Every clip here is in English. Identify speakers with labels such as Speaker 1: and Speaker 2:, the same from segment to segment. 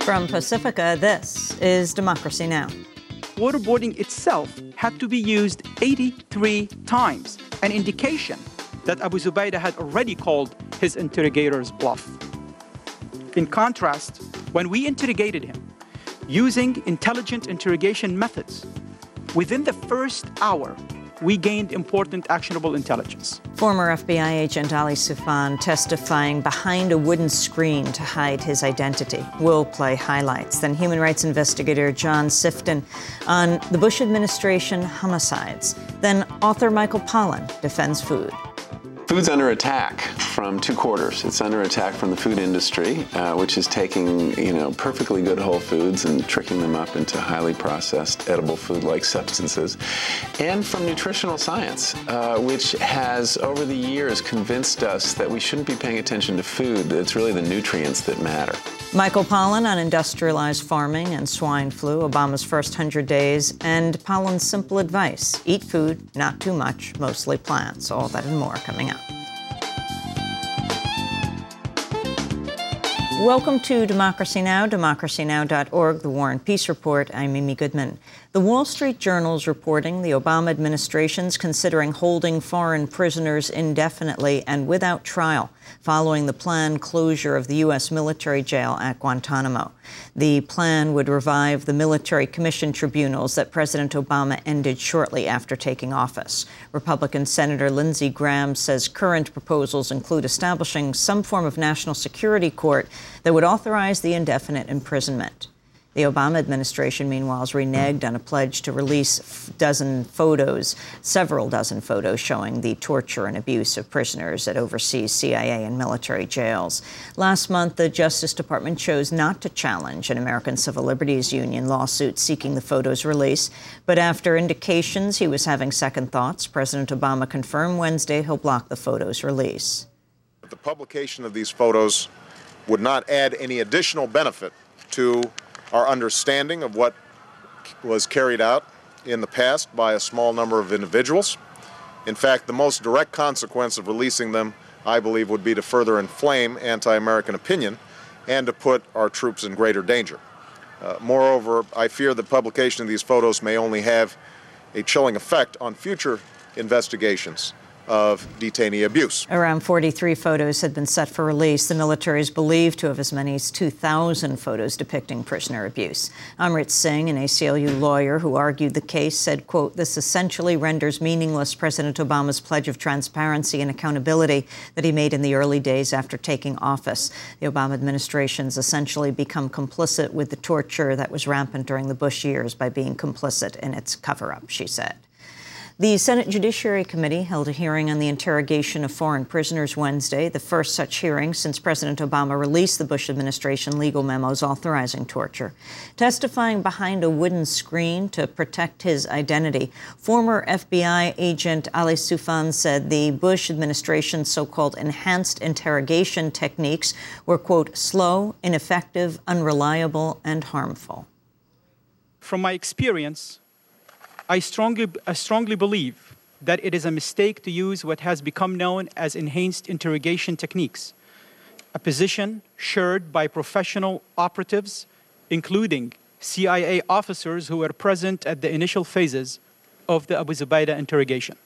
Speaker 1: From Pacifica, this is Democracy Now!
Speaker 2: Waterboarding itself had to be used 83 times, an indication that Abu Zubaydah had already called his interrogators bluff. In contrast, when we interrogated him using intelligent interrogation methods, within the first hour, we gained important actionable intelligence.
Speaker 1: Former FBI agent Ali Soufan testifying behind a wooden screen to hide his identity. We'll play highlights. Then human rights investigator John Sifton on the Bush administration homicides. Then author Michael Pollan defends food.
Speaker 3: Food's under attack from two quarters. It's under attack from the food industry, which is taking, perfectly good whole foods and tricking them up into highly processed edible food-like substances, and from nutritional science, which has over the years convinced us that we shouldn't be paying attention to food, that it's really the nutrients that matter.
Speaker 1: Michael Pollan on industrialized farming and swine flu, Obama's first 100 days, and Pollan's simple advice: eat food, not too much, mostly plants. All that and more coming up. Welcome to Democracy Now!, democracynow.org, The War and Peace Report. I'm Amy Goodman. The Wall Street Journal's reporting the Obama administration's considering holding foreign prisoners indefinitely and without trial following the planned closure of the U.S. military jail at Guantanamo. The plan would revive the military commission tribunals that President Obama ended shortly after taking office. Republican Senator Lindsey Graham says current proposals include establishing some form of national security court that would authorize the indefinite imprisonment. The Obama administration, meanwhile, has reneged on a pledge to release several dozen photos showing the torture and abuse of prisoners at overseas CIA and military jails. Last month, the Justice Department chose not to challenge an American Civil Liberties Union lawsuit seeking the photos' release. But after indications he was having second thoughts, President Obama confirmed Wednesday he'll block the photos' release.
Speaker 4: The publication of these photos would not add any additional benefit to our understanding of what was carried out in the past by a small number of individuals. In fact, the most direct consequence of releasing them, I believe, would be to further inflame anti-American opinion and to put our troops in greater danger. Moreover, I fear that publication of these photos may only have a chilling effect on future investigations of detainee abuse.
Speaker 1: Around 43 photos had been set for release. The military is believed to have as many as 2,000 photos depicting prisoner abuse. Amrit Singh, an ACLU lawyer who argued the case, said, quote, "This essentially renders meaningless President Obama's pledge of transparency and accountability that he made in the early days after taking office. The Obama administration's essentially become complicit with the torture that was rampant during the Bush years by being complicit in its cover-up," she said. The Senate Judiciary Committee held a hearing on the interrogation of foreign prisoners Wednesday, the first such hearing since President Obama released the Bush administration legal memos authorizing torture. Testifying behind a wooden screen to protect his identity, former FBI agent Ali Soufan said the Bush administration's so-called enhanced interrogation techniques were, quote, slow, ineffective, unreliable, and harmful.
Speaker 2: From my experience, I strongly believe that it is a mistake to use what has become known as enhanced interrogation techniques, a position shared by professional operatives, including CIA officers who were present at the initial phases of the Abu Zubaydah interrogation.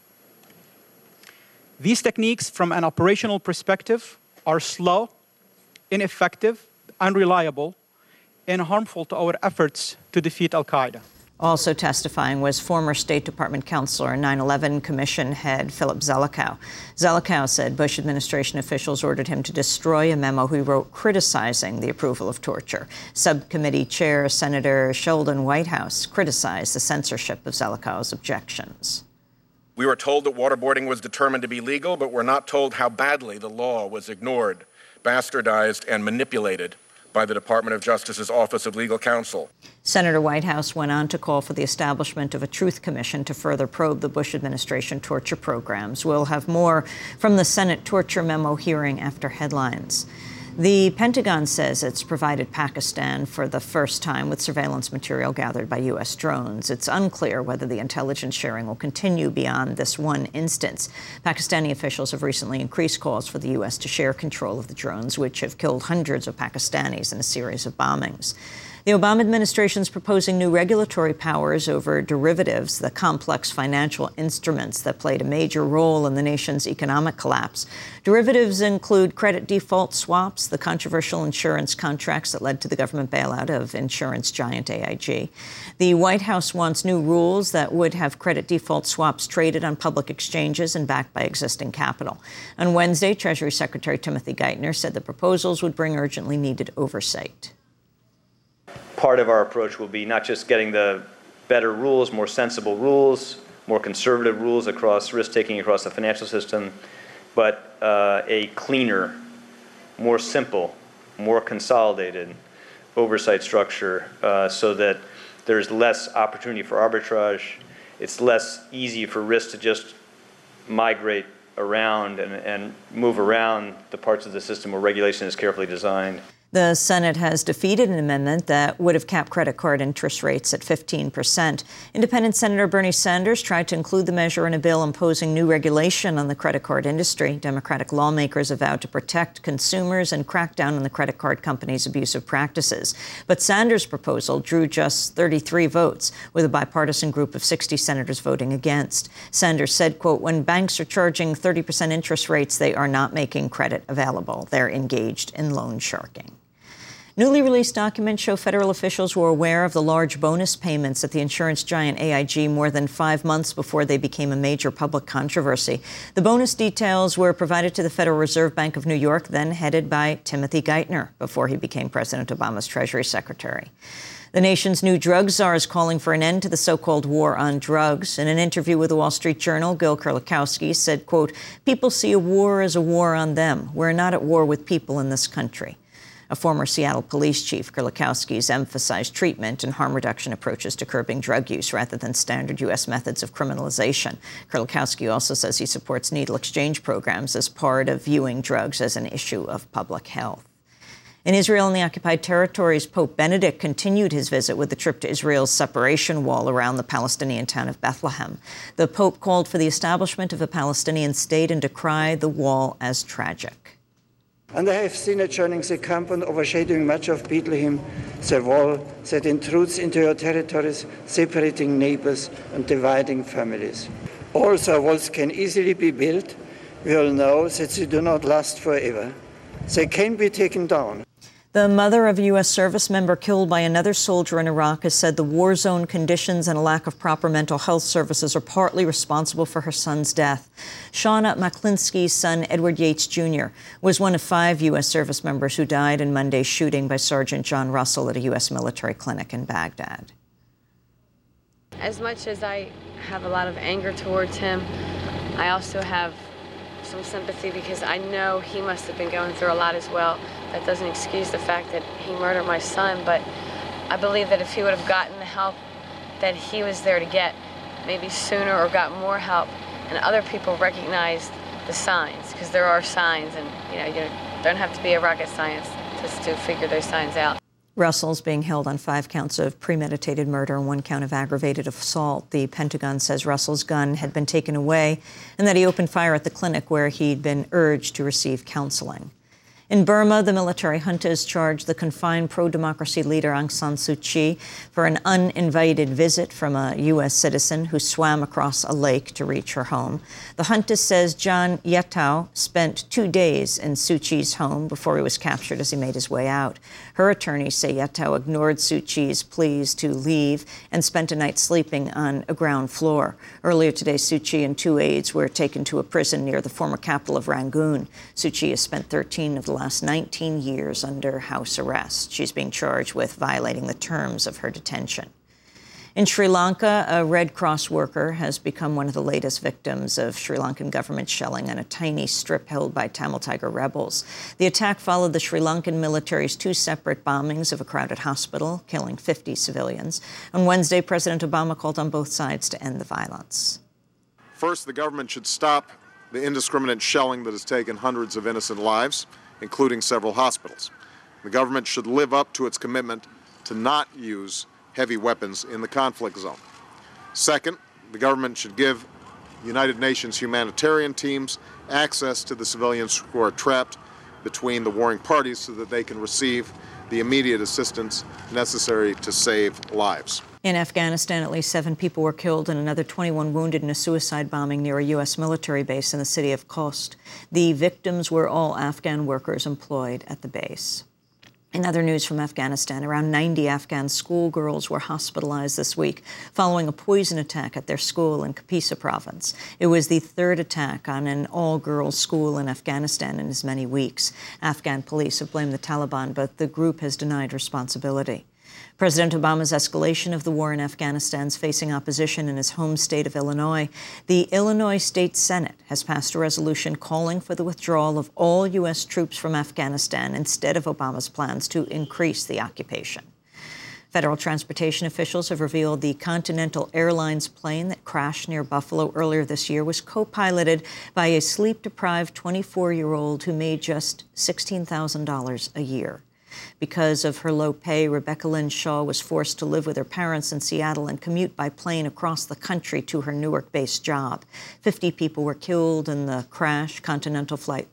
Speaker 2: These techniques, from an operational perspective, are slow, ineffective, unreliable, and harmful to our efforts to defeat al-Qaeda.
Speaker 1: Also testifying was former State Department counselor and 9/11 Commission head Philip Zelikow. Zelikow said Bush administration officials ordered him to destroy a memo he wrote criticizing the approval of torture. Subcommittee Chair Senator Sheldon Whitehouse criticized the censorship of Zelikow's objections.
Speaker 5: We were told that waterboarding was determined to be legal, but we're not told how badly the law was ignored, bastardized, and manipulated by the Department of Justice's Office of Legal Counsel.
Speaker 1: Senator Whitehouse went on to call for the establishment of a truth commission to further probe the Bush administration torture programs. We'll have more from the Senate torture memo hearing after headlines. The Pentagon says it's provided Pakistan for the first time with surveillance material gathered by U.S. drones. It's unclear whether the intelligence sharing will continue beyond this one instance. Pakistani officials have recently increased calls for the U.S. to share control of the drones, which have killed hundreds of Pakistanis in a series of bombings. The Obama administration is proposing new regulatory powers over derivatives, the complex financial instruments that played a major role in the nation's economic collapse. Derivatives include credit default swaps, the controversial insurance contracts that led to the government bailout of insurance giant AIG. The White House wants new rules that would have credit default swaps traded on public exchanges and backed by existing capital. On Wednesday, Treasury Secretary Timothy Geithner said the proposals would bring urgently needed oversight.
Speaker 6: Part of our approach will be not just getting the better rules, more sensible rules, more conservative rules across risk-taking across the financial system, but a cleaner, more simple, more consolidated oversight structure so that there's less opportunity for arbitrage. It's less easy for risk to just migrate around and move around the parts of the system where regulation is carefully designed.
Speaker 1: The Senate has defeated an amendment that would have capped credit card interest rates at 15%. Independent Senator Bernie Sanders tried to include the measure in a bill imposing new regulation on the credit card industry. Democratic lawmakers have vowed to protect consumers and crack down on the credit card companies' abusive practices. But Sanders' proposal drew just 33 votes, with a bipartisan group of 60 senators voting against. Sanders said, quote, "When banks are charging 30% interest rates, they are not making credit available. They're engaged in loan sharking." Newly released documents show federal officials were aware of the large bonus payments at the insurance giant AIG more than 5 months before they became a major public controversy. The bonus details were provided to the Federal Reserve Bank of New York, then headed by Timothy Geithner, before he became President Obama's Treasury Secretary. The nation's new drug czar is calling for an end to the so-called war on drugs. In an interview with the Wall Street Journal, Gil Kerlikowske said, quote, "People see a war as a war on them. We're not at war with people in this country." A former Seattle police chief, Kerlikowske's emphasized treatment and harm reduction approaches to curbing drug use rather than standard U.S. methods of criminalization. Kerlikowske also says he supports needle exchange programs as part of viewing drugs as an issue of public health. In Israel and the occupied territories, Pope Benedict continued his visit with a trip to Israel's separation wall around the Palestinian town of Bethlehem. The Pope called for the establishment of a Palestinian state and decried the wall as tragic.
Speaker 7: And I have seen it joining the camp and overshadowing much of Bethlehem, the wall that intrudes into your territories, separating neighbors and dividing families. Also, walls can easily be built. We all know that they do not last forever. They can be taken down.
Speaker 1: The mother of a U.S. service member killed by another soldier in Iraq has said the war zone conditions and a lack of proper mental health services are partly responsible for her son's death. Shauna Maklinski's son, Edward Yates Jr., was one of 5 U.S. service members who died in Monday's shooting by Sergeant John Russell at a U.S. military clinic in Baghdad.
Speaker 8: As much as I have a lot of anger towards him, I also have some sympathy because I know he must have been going through a lot as well. That doesn't excuse the fact that he murdered my son, but I believe that if he would have gotten the help that he was there to get, maybe sooner, or got more help, and other people recognized the signs, because there are signs, and you don't have to be a rocket scientist to figure those signs out.
Speaker 1: Russell's being held on 5 counts of premeditated murder and 1 count of aggravated assault. The Pentagon says Russell's gun had been taken away and that he opened fire at the clinic where he'd been urged to receive counseling. In Burma, the military junta has charged the confined pro-democracy leader Aung San Suu Kyi for an uninvited visit from a U.S. citizen who swam across a lake to reach her home. The junta says John Yetao spent 2 days in Suu Kyi's home before he was captured as he made his way out. Her attorneys say Yetao ignored Suu Kyi's pleas to leave and spent a night sleeping on a ground floor. Earlier today, Suu Kyi and 2 aides were taken to a prison near the former capital of Rangoon. Suu Kyi has spent 13 of the last 19 years under house arrest. She's being charged with violating the terms of her detention. In Sri Lanka, a Red Cross worker has become one of the latest victims of Sri Lankan government shelling on a tiny strip held by Tamil Tiger rebels. The attack followed the Sri Lankan military's 2 separate bombings of a crowded hospital, killing 50 civilians. On Wednesday, President Obama called on both sides to end the violence.
Speaker 4: First, the government should stop the indiscriminate shelling that has taken hundreds of innocent lives. including several hospitals. The government should live up to its commitment to not use heavy weapons in the conflict zone. Second, the government should give United Nations humanitarian teams access to the civilians who are trapped between the warring parties so that they can receive the immediate assistance necessary to save lives.
Speaker 1: In Afghanistan, at least 7 people were killed and another 21 wounded in a suicide bombing near a U.S. military base in the city of Khost. The victims were all Afghan workers employed at the base. In other news from Afghanistan, around 90 Afghan schoolgirls were hospitalized this week following a poison attack at their school in Kapisa province. It was the 3rd attack on an all-girls school in Afghanistan in as many weeks. Afghan police have blamed the Taliban, but the group has denied responsibility. President Obama's escalation of the war in Afghanistan is facing opposition in his home state of Illinois. The Illinois State Senate has passed a resolution calling for the withdrawal of all U.S. troops from Afghanistan instead of Obama's plans to increase the occupation. Federal transportation officials have revealed the Continental Airlines plane that crashed near Buffalo earlier this year was co-piloted by a sleep-deprived 24-year-old who made just $16,000 a year. Because of her low pay, Rebecca Lynn Shaw was forced to live with her parents in Seattle and commute by plane across the country to her Newark-based job. 50 people were killed in the crash, Continental Flight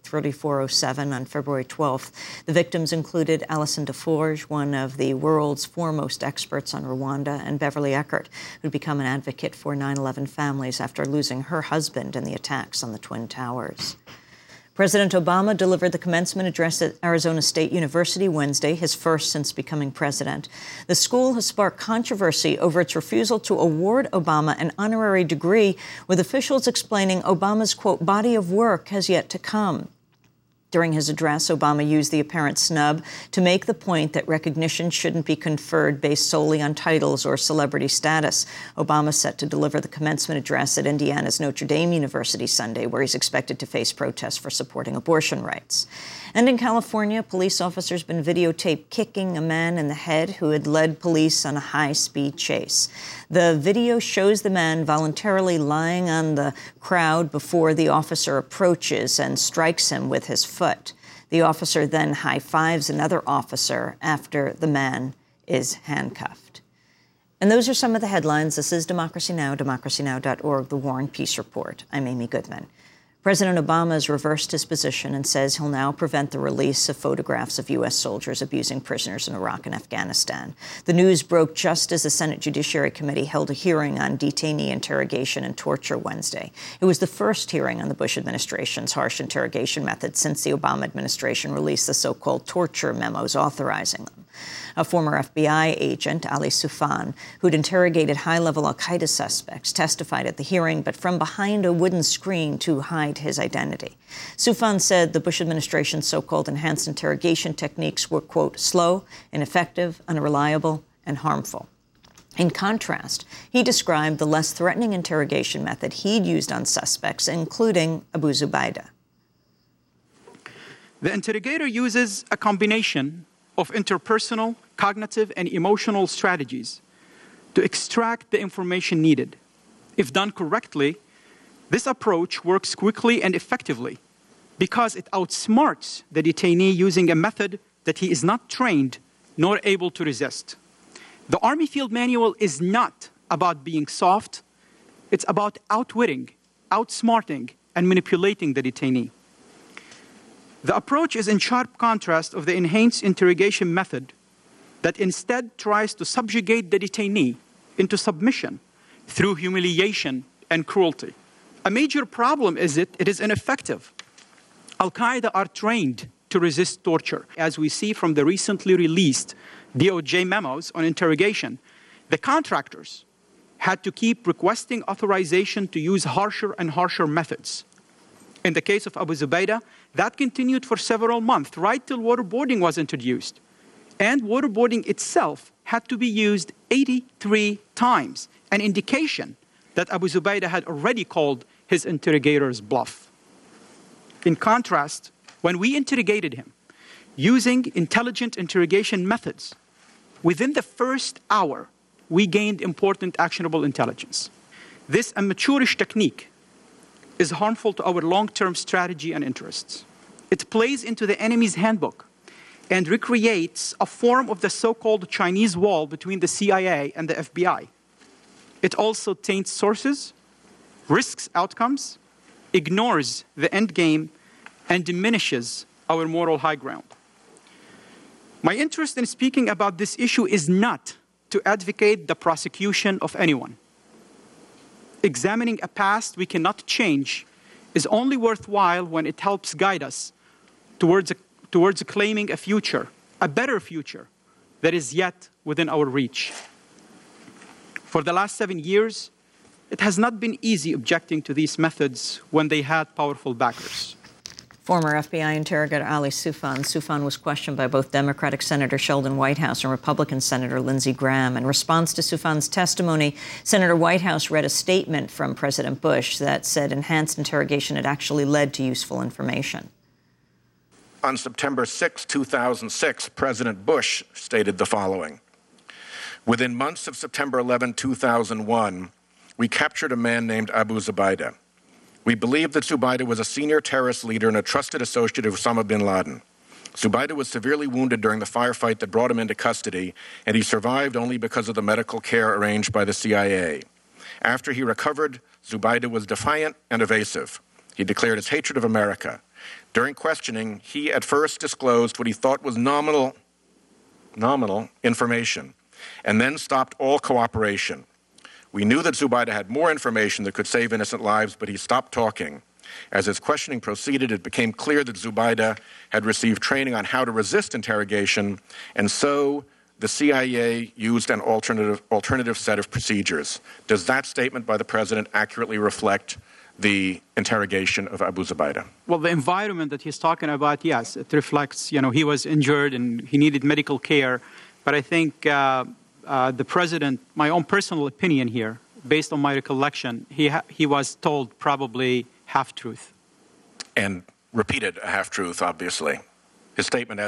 Speaker 1: 3407, on February 12th. The victims included Alison Deforge, one of the world's foremost experts on Rwanda, and Beverly Eckert, who'd become an advocate for 9/11 families after losing her husband in the attacks on the Twin Towers. President Obama delivered the commencement address at Arizona State University Wednesday, his first since becoming president. The school has sparked controversy over its refusal to award Obama an honorary degree, with officials explaining Obama's, quote, body of work has yet to come. During his address, Obama used the apparent snub to make the point that recognition shouldn't be conferred based solely on titles or celebrity status. Obama is set to deliver the commencement address at Indiana's Notre Dame University Sunday, where he's expected to face protests for supporting abortion rights. And in California, police officers have been videotaped kicking a man in the head who had led police on a high-speed chase. The video shows the man voluntarily lying on the crowd before the officer approaches and strikes him with his foot. The officer then high-fives another officer after the man is handcuffed. And those are some of the headlines. This is Democracy Now!, democracynow.org, The War and Peace Report. I'm Amy Goodman. President Obama has reversed his position and says he'll now prevent the release of photographs of U.S. soldiers abusing prisoners in Iraq and Afghanistan. The news broke just as the Senate Judiciary Committee held a hearing on detainee interrogation and torture Wednesday. It was the first hearing on the Bush administration's harsh interrogation methods since the Obama administration released the so-called torture memos authorizing them. A former FBI agent, Ali Soufan, who'd interrogated high-level al-Qaeda suspects, testified at the hearing, but from behind a wooden screen to hide his identity. Soufan said the Bush administration's so-called enhanced interrogation techniques were, quote, slow, ineffective, unreliable, and harmful. In contrast, he described the less threatening interrogation method he'd used on suspects, including Abu Zubaydah.
Speaker 2: The interrogator uses a combination of interpersonal, cognitive, and emotional strategies to extract the information needed. If done correctly, this approach works quickly and effectively because it outsmarts the detainee using a method that he is not trained nor able to resist. The Army Field Manual is not about being soft. It's about outwitting, outsmarting, and manipulating the detainee. The approach is in sharp contrast of the enhanced interrogation method that instead tries to subjugate the detainee into submission through humiliation and cruelty. A major problem is it is ineffective. Al-Qaeda are trained to resist torture. As we see from the recently released DOJ memos on interrogation, the contractors had to keep requesting authorization to use harsher and harsher methods. In the case of Abu Zubaydah, that continued for several months, right till waterboarding was introduced. And waterboarding itself had to be used 83 times, an indication that Abu Zubaydah had already called his interrogators bluff. In contrast, when we interrogated him using intelligent interrogation methods, within the first hour, we gained important actionable intelligence. This amateurish technique is harmful to our long-term strategy and interests. It plays into the enemy's handbook and recreates a form of the so-called Chinese wall between the CIA and the FBI. It also taints sources, risks outcomes, ignores the end game, and diminishes our moral high ground. My interest in speaking about this issue is not to advocate the prosecution of anyone. Examining a past we cannot change is only worthwhile when it helps guide us towards claiming a future, a better future, that is yet within our reach. For the last 7 years, it has not been easy objecting to these methods when they had powerful backers.
Speaker 1: Former FBI interrogator Ali Soufan. Soufan was questioned by both Democratic Senator Sheldon Whitehouse and Republican Senator Lindsey Graham. In response to Soufan's testimony, Senator Whitehouse read a statement from President Bush that said enhanced interrogation had actually led to useful information.
Speaker 5: On September 6, 2006, President Bush stated the following. Within months of September 11, 2001, we captured a man named Abu Zubaydah. We believe that Zubaydah was a senior terrorist leader and a trusted associate of Osama bin Laden. Zubaydah was severely wounded during the firefight that brought him into custody, and he survived only because of the medical care arranged by the CIA. After he recovered, Zubaydah was defiant and evasive. He declared his hatred of America. During questioning, he at first disclosed what he thought was nominal information, and then stopped all cooperation. We knew that Zubaydah had more information that could save innocent lives, but he stopped talking. As his questioning proceeded, it became clear that Zubaydah had received training on how to resist interrogation, and so the CIA used an alternative set of procedures. Does that statement by the President accurately reflect the interrogation of Abu Zubaydah?
Speaker 2: Well, the environment that he's talking about, yes, it reflects, he was injured and he needed medical care. But I think the President, my own personal opinion here, based on my recollection, he was told probably half-truth.
Speaker 5: And repeated a half-truth, obviously. His statement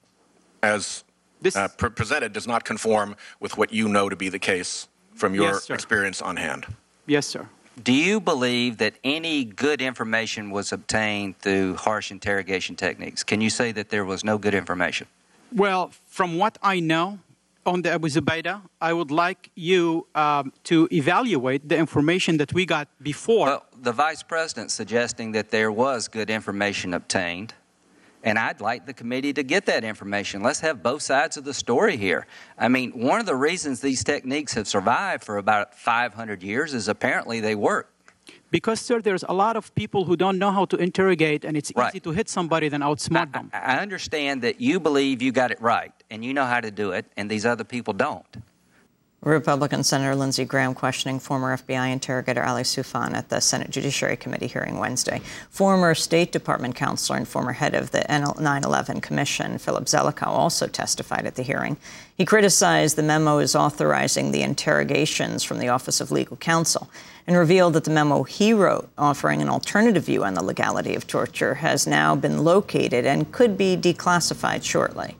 Speaker 5: as presented does not conform with what you know to be the case from your experience on hand.
Speaker 2: Yes, sir.
Speaker 9: Do you believe that any good information was obtained through harsh interrogation techniques? Can you say that there was no good information?
Speaker 2: Well, from what I know on the Abu Zubaydah, I would like you to evaluate the information that we got before.
Speaker 9: Well, the Vice President suggesting that there was good information obtained, and I'd like the committee to get that information. Let's have both sides of the story here. I mean, one of the reasons these techniques have survived for about 500 years is apparently they work.
Speaker 2: Because, sir, there's a lot of people who don't know how to interrogate, and it's easy to hit somebody than outsmart them.
Speaker 9: I understand that you believe you got it right, and you know how to do it, and these other people don't.
Speaker 1: Republican Senator Lindsey Graham questioning former FBI interrogator Ali Soufan at the Senate Judiciary Committee hearing Wednesday. Former State Department counselor and former head of the 9/11 Commission, Philip Zelikow, also testified at the hearing. He criticized the memo as authorizing the interrogations from the Office of Legal Counsel and revealed that the memo he wrote, offering an alternative view on the legality of torture, has now been located and could be declassified shortly.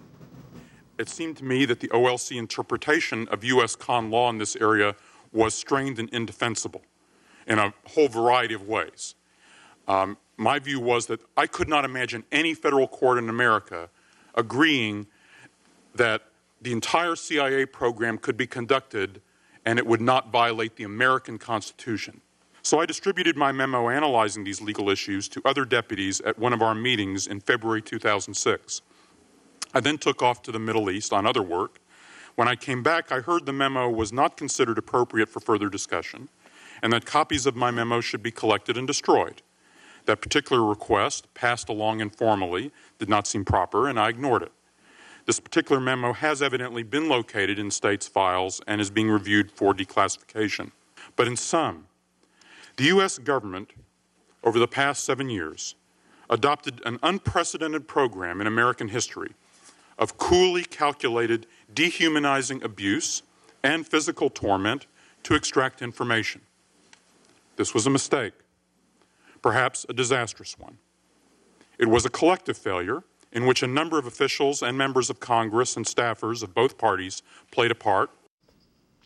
Speaker 10: It seemed to me that the OLC interpretation of U.S. con law in this area was strained and indefensible in a whole variety of ways. My view was that I could not imagine any federal court in America agreeing that the entire CIA program could be conducted and it would not violate the American Constitution. So I distributed my memo analyzing these legal issues to other deputies at one of our meetings in February 2006. I then took off to the Middle East on other work. When I came back, I heard the memo was not considered appropriate for further discussion and that copies of my memo should be collected and destroyed. That particular request, passed along informally, did not seem proper, and I ignored it. This particular memo has evidently been located in states' files and is being reviewed for declassification. But in sum, the U.S. government, over the past 7 years, adopted an unprecedented program in American history of coolly calculated, dehumanizing abuse and physical torment to extract information. This was a mistake, perhaps a disastrous one. It was a collective failure in which a number of officials and members of Congress and staffers of both parties played a part.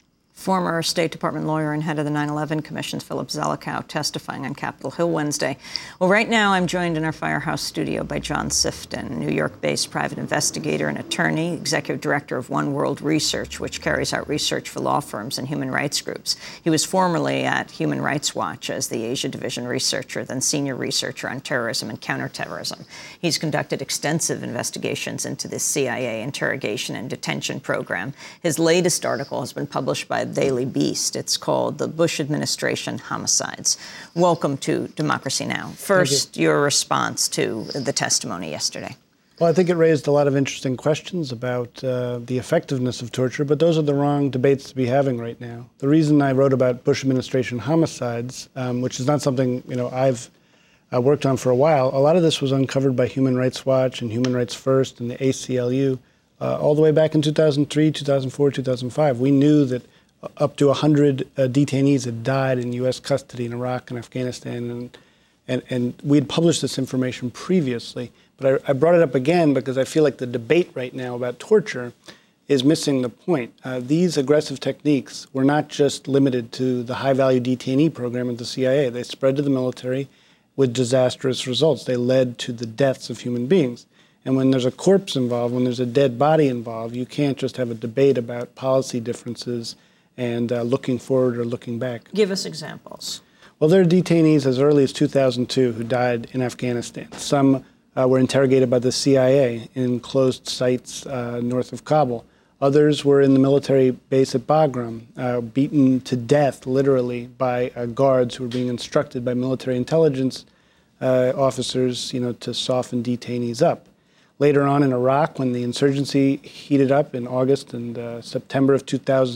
Speaker 1: Former State Department lawyer and head of the 9/11 Commission, Philip Zelikow, testifying on Capitol Hill Wednesday. Well, right now I'm joined in our Firehouse studio by John Sifton, New York-based private investigator and attorney, executive director of One World Research, which carries out research for law firms and human rights groups. He was formerly at Human Rights Watch as the Asia Division researcher, then senior researcher on terrorism and counterterrorism. He's conducted extensive investigations into the CIA interrogation and detention program. His latest article has been published by Daily Beast. It's called The Bush Administration Homicides. Welcome to Democracy Now! First, your response to the testimony yesterday.
Speaker 11: Well, I think it raised a lot of interesting questions about the effectiveness of torture, but those are the wrong debates to be having right now. The reason I wrote about Bush administration homicides, which is not something I've worked on for a while, a lot of this was uncovered by Human Rights Watch and Human Rights First and the ACLU all the way back in 2003, 2004, 2005. We knew that up to 100 detainees had died in U.S. custody in Iraq and Afghanistan, and we had published this information previously. But I brought it up again because I feel like the debate right now about torture is missing the point. These aggressive techniques were not just limited to the high-value detainee program at the CIA. They spread to the military with disastrous results. They led to the deaths of human beings. And when there's a corpse involved, when there's a dead body involved, you can't just have a debate about policy differences and looking forward or looking back.
Speaker 1: Give us examples.
Speaker 11: Well, there are detainees as early as 2002 who died in Afghanistan. Some were interrogated by the CIA in closed sites north of Kabul. Others were in the military base at Bagram, beaten to death, literally, by guards who were being instructed by military intelligence officers, to soften detainees up. Later on in Iraq, when the insurgency heated up in August and September of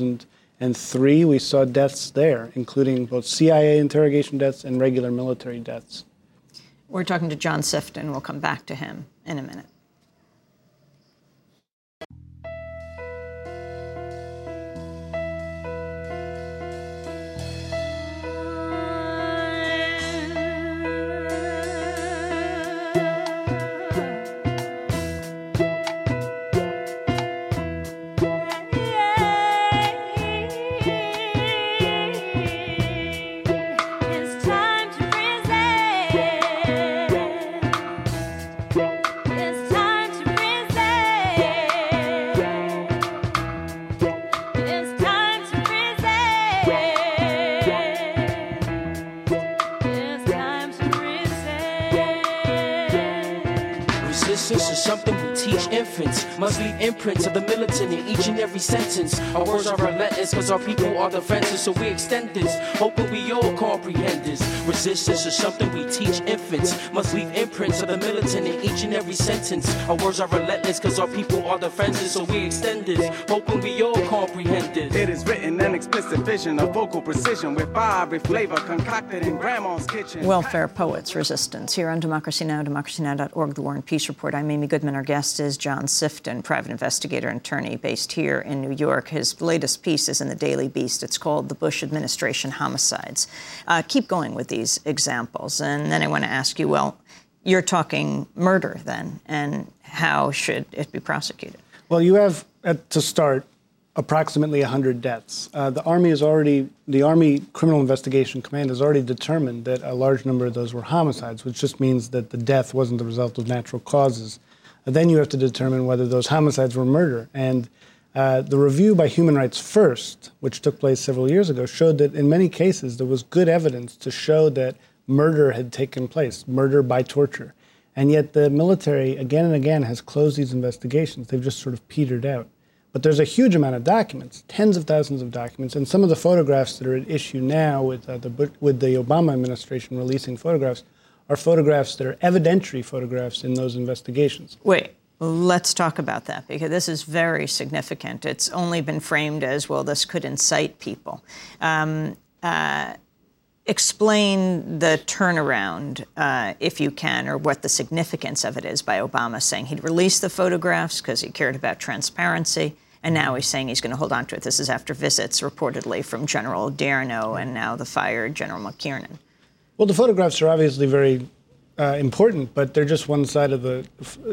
Speaker 11: 2003, we saw deaths there, including both CIA interrogation deaths and regular military deaths.
Speaker 1: We're talking to John Sifton. We'll come back to him in a minute.
Speaker 12: Must leave imprints of the militant in each and every sentence. Our words are relentless because our people are the fences. So we extend this, hoping we all comprehend this. Resistance is something we teach infants. Must leave imprints of the militant in each and every sentence. Our words are relentless because our people are the fences. So we extend this, hoping we all comprehend this.
Speaker 13: It is written an explicit vision of vocal precision with fiery flavor concocted in grandma's kitchen.
Speaker 1: Welfare Poets Resistance here on Democracy Now!, democracynow.org, The War and Peace Report. I'm Amy Goodman. Our guest is John Sifton, private investigator and attorney based here in New York. His latest piece is in the Daily Beast. It's called The Bush Administration Homicides. Keep going with these examples. And then I want to ask you, well, you're talking murder then, and how should it be prosecuted?
Speaker 11: Well, you have, to start, approximately 100 deaths. The Army Criminal Investigation Command has already determined that a large number of those were homicides, which just means that the death wasn't the result of natural causes. Then you have to determine whether those homicides were murder. And the review by Human Rights First, which took place several years ago, showed that in many cases there was good evidence to show that murder had taken place, murder by torture. And yet the military, again and again, has closed these investigations. They've just sort of petered out. But there's a huge amount of documents, tens of thousands of documents, and some of the photographs that are at issue now with the Obama administration releasing photographs are photographs that are evidentiary photographs in those investigations.
Speaker 1: Wait, let's talk about that, because this is very significant. It's only been framed as, well, this could incite people. Explain the turnaround, if you can, or what the significance of it is by Obama saying he'd release the photographs because he cared about transparency, and now he's saying he's going to hold on to it. This is after visits reportedly from General Odierno and now the fired General McKiernan.
Speaker 11: Well, the photographs are obviously very important, but they're just one side of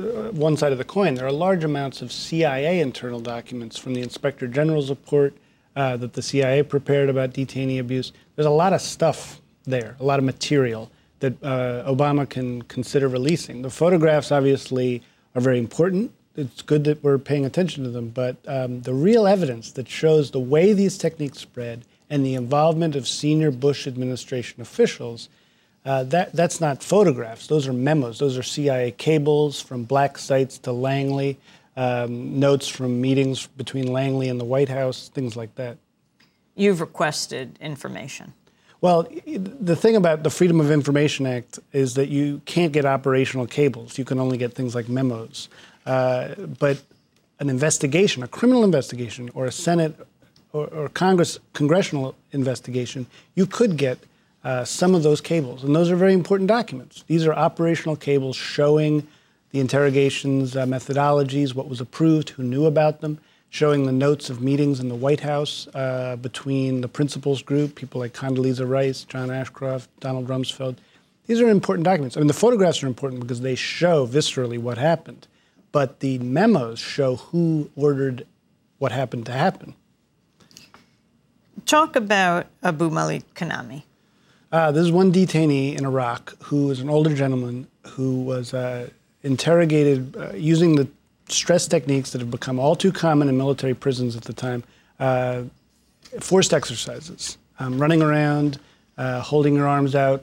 Speaker 11: the coin. There are large amounts of CIA internal documents from the Inspector General's report that the CIA prepared about detainee abuse. There's a lot of stuff there, a lot of material that Obama can consider releasing. The photographs obviously are very important. It's good that we're paying attention to them, but the real evidence that shows the way these techniques spread and the involvement of senior Bush administration officials, that's not photographs. Those are memos. Those are CIA cables from black sites to Langley, notes from meetings between Langley and the White House, things like that.
Speaker 1: You've requested information.
Speaker 11: Well, the thing about the Freedom of Information Act is that you can't get operational cables. You can only get things like memos. But an investigation, a criminal investigation, or a Senate or congressional investigation, you could get some of those cables. And those are very important documents. These are operational cables showing the interrogations, methodologies, what was approved, who knew about them, showing the notes of meetings in the White House between the principals group, people like Condoleezza Rice, John Ashcroft, Donald Rumsfeld. These are important documents. I mean, the photographs are important because they show viscerally what happened. But the memos show who ordered what happened to happen.
Speaker 1: Talk about Abu Malik Kanami.
Speaker 11: This is one detainee in Iraq who is an older gentleman who was interrogated using the stress techniques that have become all too common in military prisons at the time, forced exercises, running around, holding your arms out.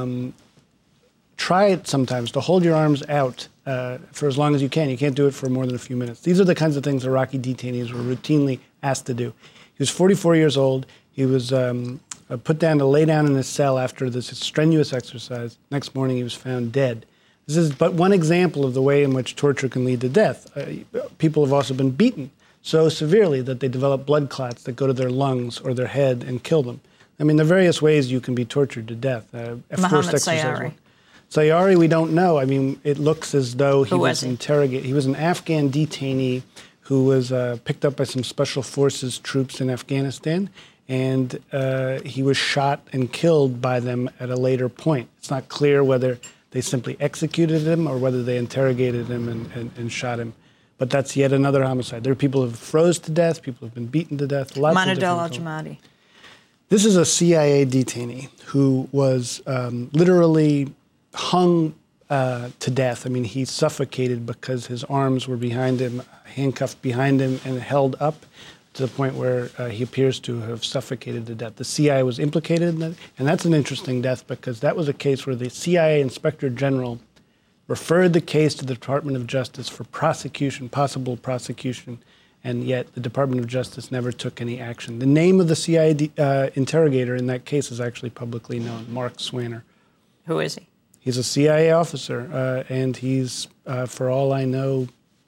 Speaker 11: Try it sometimes to hold your arms out for as long as you can. You can't do it for more than a few minutes. These are the kinds of things Iraqi detainees were routinely asked to do. He was 44 years old. He was put down to lay down in his cell after this strenuous exercise. Next morning, he was found dead. This is but one example of the way in which torture can lead to death. People have also been beaten so severely that they develop blood clots that go to their lungs or their head and kill them. I mean, there are various ways you can be tortured to death.
Speaker 1: Mohammed Sayari.
Speaker 11: Sayari, we don't know. I mean, it looks as though he was interrogated. He was an Afghan detainee who was picked up by some special forces troops in Afghanistan, and he was shot and killed by them at a later point. It's not clear whether they simply executed him or whether they interrogated him and shot him. But that's yet another homicide. There are people who have froze to death, people who have been beaten to death.
Speaker 1: Manadel al-Jamadi.
Speaker 11: This is a CIA detainee who was literally hung to death. I mean, he suffocated because his arms were behind him, handcuffed behind him, and held up to the point where he appears to have suffocated to death. The CIA was implicated in that, and that's an interesting death because that was a case where the CIA Inspector General referred the case to the Department of Justice for prosecution, possible prosecution, and yet the Department of Justice never took any action. The name of the CIA interrogator in that case is actually publicly known, Mark Swanner.
Speaker 1: Who is he?
Speaker 11: He's a CIA officer, and he's, for all I know,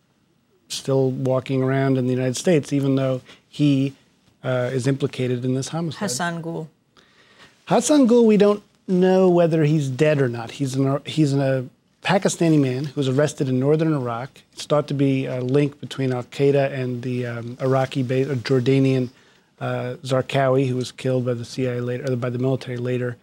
Speaker 11: still walking around in the United States, even though he is implicated in this homicide.
Speaker 1: Hassan Gul.
Speaker 11: Hassan Gul, we don't know whether he's dead or not. He's a Pakistani man who was arrested in northern Iraq. It's thought to be a link between al-Qaeda and the Iraqi-based Jordanian Zarqawi, who was killed by the CIA later, or by the military later.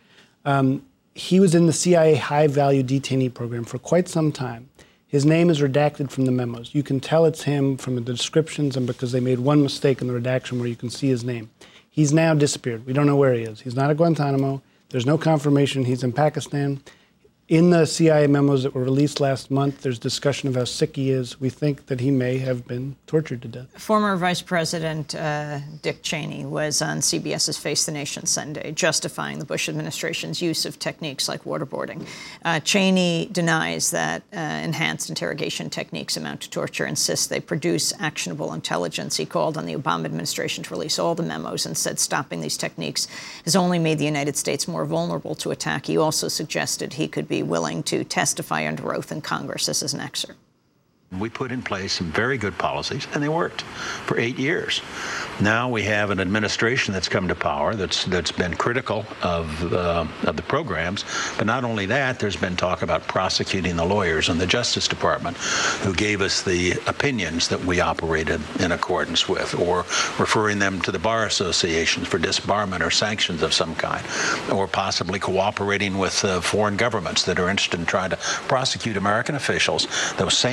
Speaker 11: He was in the CIA high-value detainee program for quite some time. His name is redacted from the memos. You can tell it's him from the descriptions and because they made one mistake in the redaction where you can see his name. He's now disappeared. We don't know where he is. He's not at Guantanamo. There's no confirmation he's in Pakistan. In the CIA memos that were released last month, there's discussion of how sick he is. We think that he may have been tortured to death.
Speaker 1: Former Vice President Dick Cheney was on CBS's Face the Nation Sunday, justifying the Bush administration's use of techniques like waterboarding. Cheney denies that enhanced interrogation techniques amount to torture, insists they produce actionable intelligence. He called on the Obama administration to release all the memos and said stopping these techniques has only made the United States more vulnerable to attack. He also suggested he could be willing to testify under oath in Congress. This is an excerpt.
Speaker 14: We put in place some very good policies, and they worked for 8 years. Now we have an administration that's come to power that's been critical of the programs. But not only that, there's been talk about prosecuting the lawyers in the Justice Department who gave us the opinions that we operated in accordance with, or referring them to the bar associations for disbarment or sanctions of some kind, or possibly cooperating with foreign governments that are interested in trying to prosecute American officials. Those same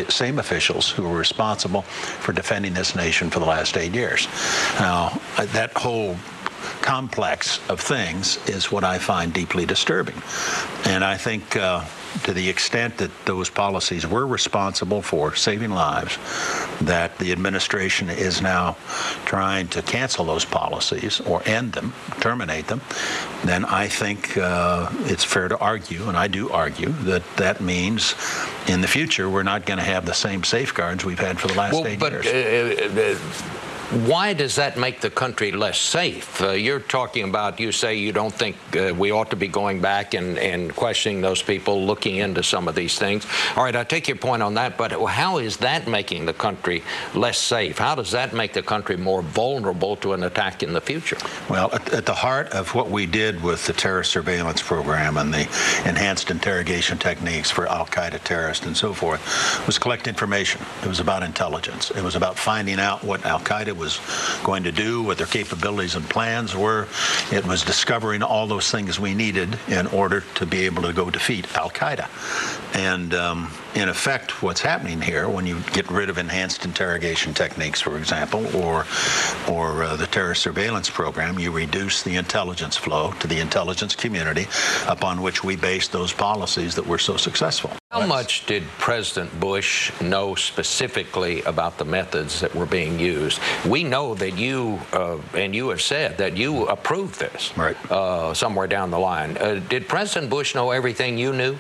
Speaker 14: same officials who were responsible for defending this nation for the last 8 years. Now, that whole complex of things is what I find deeply disturbing. And I think to the extent that those policies were responsible for saving lives, that the administration is now trying to cancel those policies or end them, terminate them, then I think it's fair to argue, and I do argue, that that means in the future we're not going to have the same safeguards we've had for the last 8 years.
Speaker 15: Why does that make the country less safe? You're talking about, you say you don't think we ought to be going back and questioning those people, looking into some of these things. All right, I take your point on that, but how is that making the country less safe? How does that make the country more vulnerable to an attack in the future?
Speaker 14: Well, at the heart of what we did with the terrorist surveillance program and the enhanced interrogation techniques for al-Qaeda terrorists and so forth was collect information. It was about intelligence. It was about finding out what al-Qaeda was going to do, what their capabilities and plans were. It was discovering all those things we needed in order to be able to go defeat al-Qaeda. And in effect, what's happening here, when you get rid of enhanced interrogation techniques, for example, or the terrorist surveillance program, you reduce the intelligence flow to the intelligence community upon which we base those policies that were so successful.
Speaker 15: How much did President Bush know specifically about the methods that were being used? We know that you, and you have said that you approved this somewhere down the line. Did President Bush know everything you knew?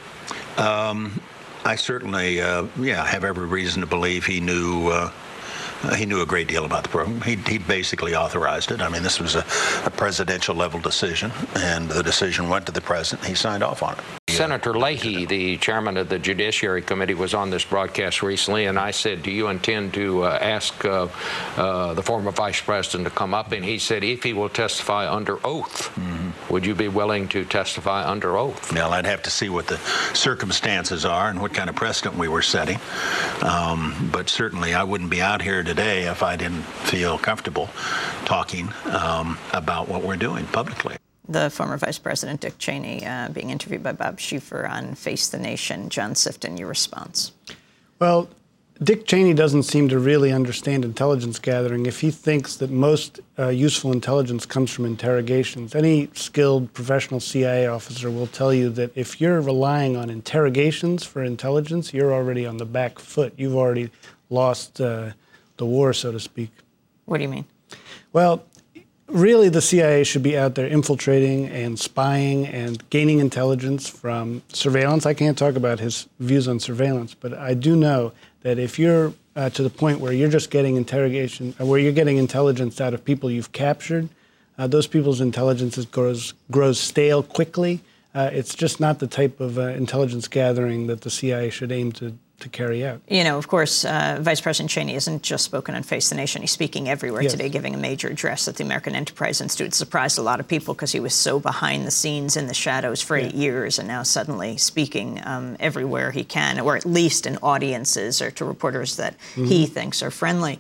Speaker 14: I certainly, have every reason to believe he knew a great deal about the program. He basically authorized it. I mean, this was a presidential level decision, and the decision went to the president. He signed off on it.
Speaker 15: Senator Leahy, the chairman of the Judiciary Committee, was on this broadcast recently, and I said, do you intend to ask the former vice president to come up? And he said, if he will testify under oath. Would you be willing to testify under oath?
Speaker 14: Well, I'd have to see what the circumstances are and what kind of precedent we were setting. But certainly I wouldn't be out here today if I didn't feel comfortable talking about what we're doing publicly.
Speaker 1: The former Vice President Dick Cheney being interviewed by Bob Schieffer on Face the Nation. John Sifton, your response?
Speaker 11: Well, Dick Cheney doesn't seem to really understand intelligence gathering if he thinks that most useful intelligence comes from interrogations. Any skilled professional CIA officer will tell you that if you're relying on interrogations for intelligence, you're already on the back foot. You've already lost the war, so to speak.
Speaker 1: What do you mean?
Speaker 11: Well, really, the CIA should be out there infiltrating and spying and gaining intelligence from surveillance. I can't talk about his views on surveillance, but I do know that if you're to the point where you're just getting where you're getting intelligence out of people you've captured, those people's intelligence grows stale quickly. It's just not the type of intelligence gathering that the CIA should aim to carry out.
Speaker 1: You know, of course, Vice President Cheney hasn't just spoken on Face the Nation. He's speaking everywhere today, giving a major address at the American Enterprise Institute. It surprised a lot of people because he was so behind the scenes in the shadows for 8 years, and now suddenly speaking everywhere he can, or at least in audiences or to reporters that he thinks are friendly.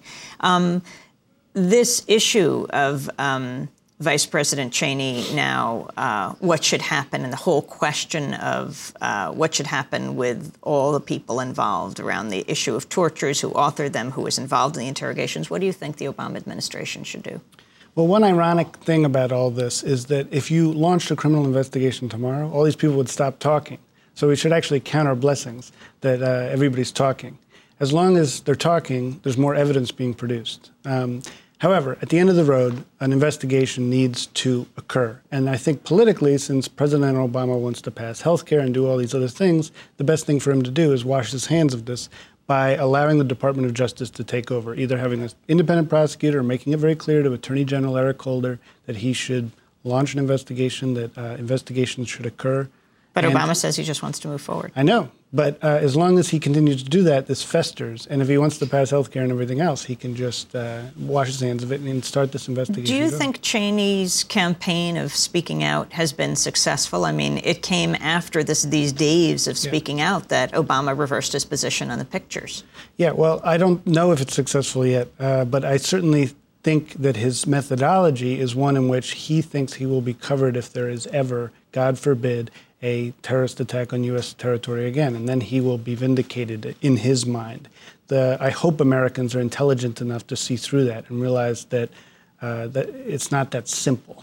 Speaker 1: This issue of Vice President Cheney now, what should happen, and the whole question of what should happen with all the people involved around the issue of tortures, who authored them, who was involved in the interrogations. What do you think the Obama administration should do?
Speaker 11: Well, one ironic thing about all this is that if you launched a criminal investigation tomorrow, all these people would stop talking. So we should actually count our blessings that everybody's talking. As long as they're talking, there's more evidence being produced. However, at the end of the road, an investigation needs to occur. And I think politically, since President Obama wants to pass health care and do all these other things, the best thing for him to do is wash his hands of this by allowing the Department of Justice to take over, either having an independent prosecutor or making it very clear to Attorney General Eric Holder that he should launch an investigation, that investigations should occur.
Speaker 1: But Obama says he just wants to move forward.
Speaker 11: I know. But as long as he continues to do that, this festers. And if he wants to pass health care and everything else, he can just wash his hands of it and start this investigation.
Speaker 1: Do you think Cheney's campaign of speaking out has been successful? I mean, it came after these days of speaking out that Obama reversed his position on the pictures.
Speaker 11: Yeah, well, I don't know if it's successful yet, but I certainly think that his methodology is one in which he thinks he will be covered if there is ever, God forbid, a terrorist attack on U.S. territory again, and then he will be vindicated in his mind. I hope Americans are intelligent enough to see through that and realize that that it's not that simple.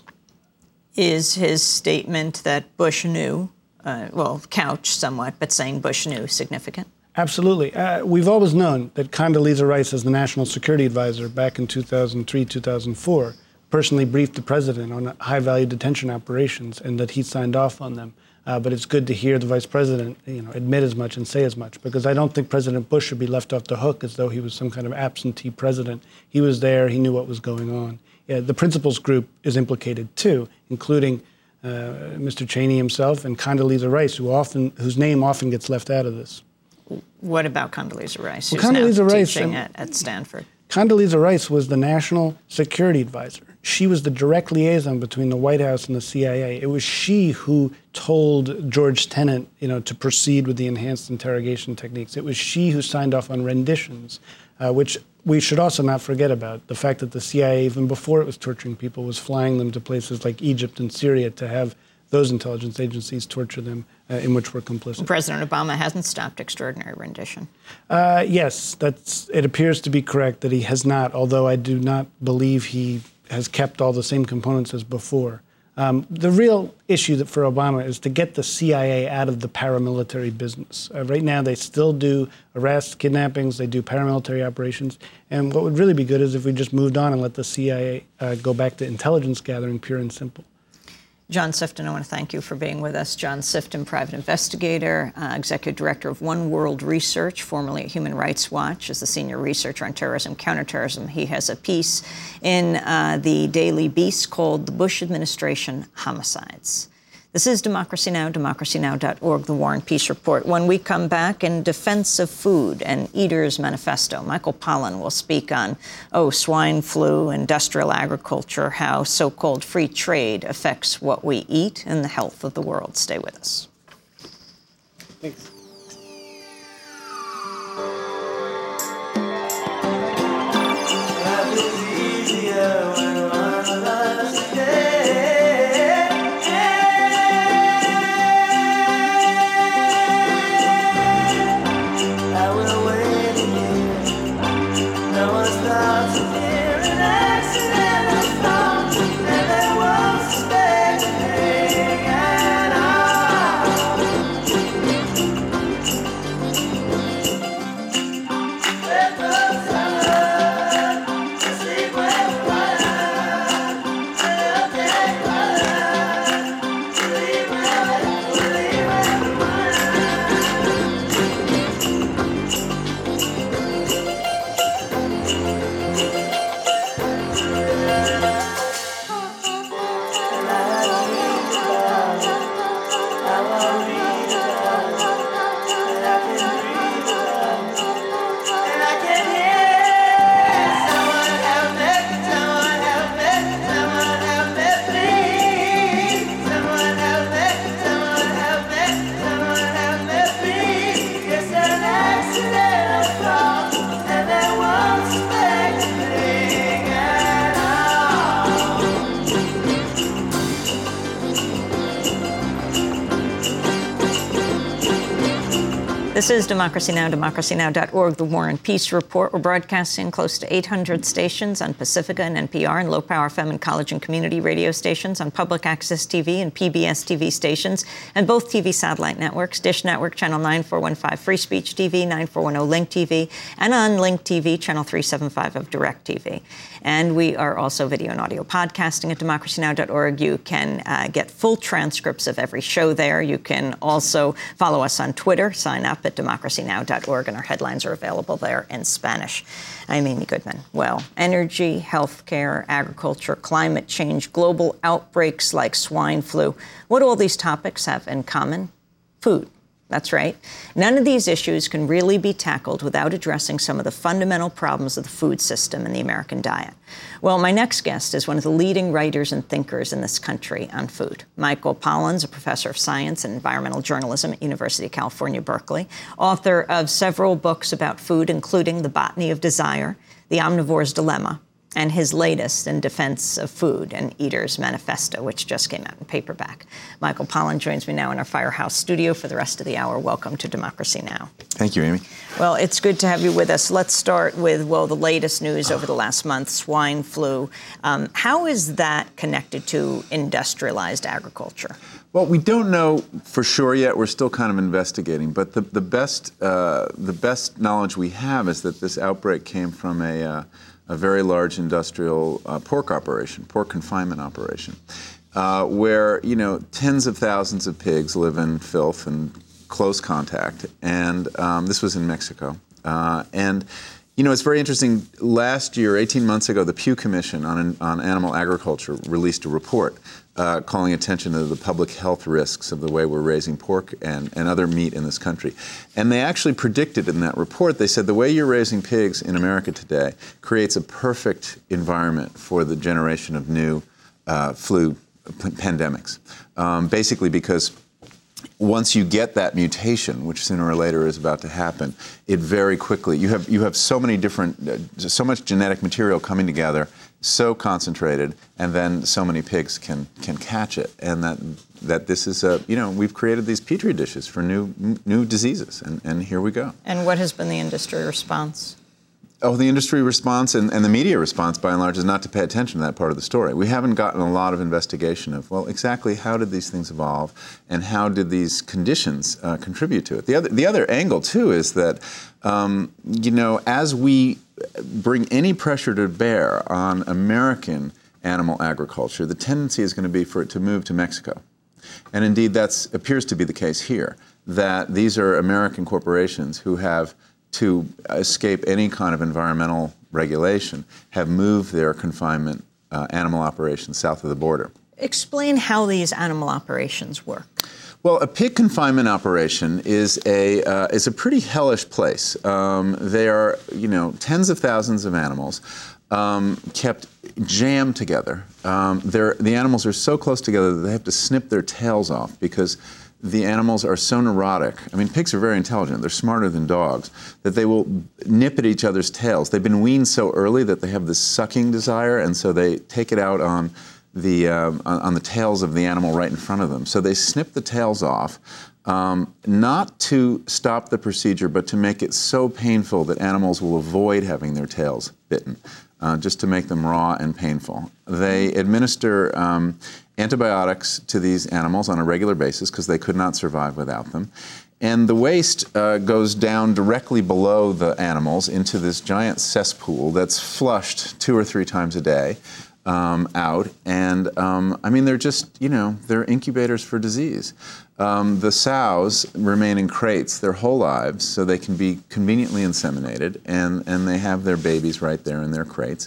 Speaker 1: Is his statement that Bush knew, couched somewhat, but saying Bush knew, significant?
Speaker 11: Absolutely. We've always known that Condoleezza Rice, as the National Security Advisor back in 2003, 2004, personally briefed the president on high-value detention operations and that he signed off on them. But it's good to hear the vice president, admit as much and say as much, because I don't think President Bush should be left off the hook as though he was some kind of absentee president. He was there. He knew what was going on. Yeah, the principals group is implicated too, including Mr. Cheney himself and Condoleezza Rice, whose name often gets left out of this.
Speaker 1: What about Condoleezza Rice,
Speaker 11: who's
Speaker 1: now teaching at Stanford?
Speaker 11: Condoleezza Rice was the National Security Advisor. She was the direct liaison between the White House and the CIA. It was she who told George Tenet, to proceed with the enhanced interrogation techniques. It was she who signed off on renditions, which we should also not forget about. The fact that the CIA, even before it was torturing people, was flying them to places like Egypt and Syria to have those intelligence agencies torture them, in which we're complicit.
Speaker 1: President Obama hasn't stopped extraordinary rendition.
Speaker 11: Yes, it appears to be correct that he has not, although I do not believe he has kept all the same components as before. The real issue for Obama is to get the CIA out of the paramilitary business. Right now, they still do arrests, kidnappings, they do paramilitary operations. And what would really be good is if we just moved on and let the CIA go back to intelligence gathering, pure and simple.
Speaker 1: John Sifton, I want to thank you for being with us. John Sifton, private investigator, executive director of One World Research, formerly at Human Rights Watch, is the senior researcher on terrorism, counterterrorism. He has a piece in the Daily Beast called The Bush Administration Homicides. This is Democracy Now!, democracynow.org, The War and Peace Report. When we come back, in defense of food and Eaters Manifesto, Michael Pollan will speak on, swine flu, industrial agriculture, how so-called free trade affects what we eat and the health of the world. Stay with us.
Speaker 11: Thanks.
Speaker 1: This is Democracy Now!, democracynow.org, The War and Peace Report. We're broadcasting close to 800 stations on Pacifica and NPR and low-power FM and college and community radio stations, on public access TV and PBS TV stations, and both TV satellite networks, Dish Network, Channel 9415, Free Speech TV, 9410 Link TV, and on Link TV, Channel 375 of DirecTV. And we are also video and audio podcasting at democracynow.org. You can get full transcripts of every show there. You can also follow us on Twitter. Sign up at democracynow.org, and our headlines are available there in Spanish. I'm Amy Goodman. Well, energy, healthcare, agriculture, climate change, global outbreaks like swine flu. What do all these topics have in common? Food. That's right. None of these issues can really be tackled without addressing some of the fundamental problems of the food system and the American diet. Well, my next guest is one of the leading writers and thinkers in this country on food. Michael Pollan is a professor of science and environmental journalism at University of California, Berkeley, author of several books about food, including The Botany of Desire, The Omnivore's Dilemma, and his latest in defense of food, an Eater's Manifesto, which just came out in paperback. Michael Pollan joins me now in our Firehouse studio for the rest of the hour. Welcome to Democracy Now!
Speaker 16: Thank you, Amy.
Speaker 1: Well, it's good to have you with us. Let's start with, well, the latest news over the last month, swine flu. How is that connected to industrialized agriculture?
Speaker 3: Well, we don't know for sure yet. We're still kind of investigating. But the best knowledge we have is that this outbreak came from a very large industrial pork confinement operation, where, tens of thousands of pigs live in filth and close contact. And this was in Mexico. It's very interesting. Last year, 18 months ago, the Pew Commission on Animal Agriculture released a report calling attention to the public health risks of the way we're raising pork and other meat in this country. And they actually predicted in that report, they said the way you're raising pigs in America today creates a perfect environment for the generation of new flu pandemics. Basically because once you get that mutation, which sooner or later is about to happen, it very quickly, you have so many different, so much genetic material coming together, so concentrated, and then so many pigs can catch it, and that this is we've created these petri dishes for new diseases, and here we go.
Speaker 1: And what has been the industry response?
Speaker 3: Oh, the industry response and the media response, by and large, is not to pay attention to that part of the story. We haven't gotten a lot of investigation of, well, exactly how did these things evolve and how did these conditions contribute to it. The other angle, too, is that, as we bring any pressure to bear on American animal agriculture, the tendency is going to be for it to move to Mexico. And indeed, that appears to be the case here, that these are American corporations who have, to escape any kind of environmental regulation, have moved their confinement animal operations south of the border.
Speaker 1: Explain how these animal operations work.
Speaker 3: Well, a pig confinement operation is a pretty hellish place. They are, tens of thousands of animals kept jammed together. The animals are so close together that they have to snip their tails off because the animals are so neurotic. I mean, pigs are very intelligent. They're smarter than dogs, that they will nip at each other's tails. They've been weaned so early that they have this sucking desire, and so they take it out on the tails of the animal right in front of them. So they snip the tails off, not to stop the procedure, but to make it so painful that animals will avoid having their tails bitten, just to make them raw and painful. They administer antibiotics to these animals on a regular basis because they could not survive without them. And the waste goes down directly below the animals into this giant cesspool that's flushed 2 or 3 times a day out. And they're just, they're incubators for disease. The sows remain in crates their whole lives so they can be conveniently inseminated, and they have their babies right there in their crates.